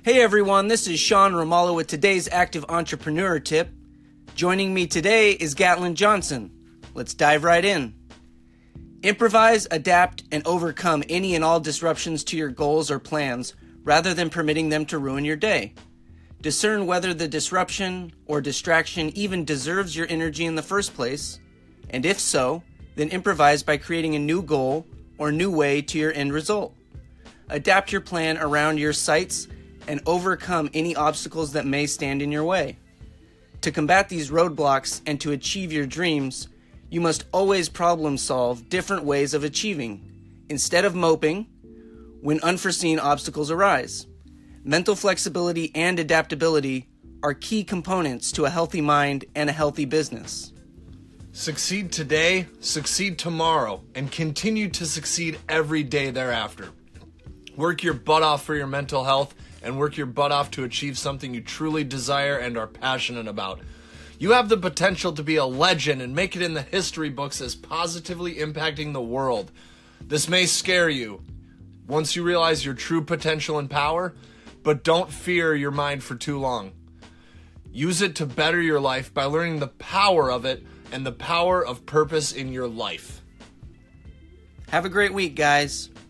Hey everyone, this is Sean Romalo with today's Active Entrepreneur Tip. Joining me today is Gatlin Johnson. Let's dive right in. Improvise, adapt, and overcome any and all disruptions to your goals or plans rather than permitting them to ruin your day. Discern whether the disruption or distraction even deserves your energy in the first place, and if so, then improvise by creating a new goal or new way to your end result. Adapt your plan around your sights and overcome any obstacles that may stand in your way. To combat these roadblocks and to achieve your dreams, you must always problem solve different ways of achieving, instead of moping when unforeseen obstacles arise. Mental flexibility and adaptability are key components to a healthy mind and a healthy business. Succeed today, succeed tomorrow, and continue to succeed every day thereafter. Work your butt off for your mental health and work your butt off to achieve something you truly desire and are passionate about. You have the potential to be a legend and make it in the history books as positively impacting the world. This may scare you once you realize your true potential and power, but don't fear your mind for too long. Use it to better your life by learning the power of it and the power of purpose in your life. Have a great week, guys.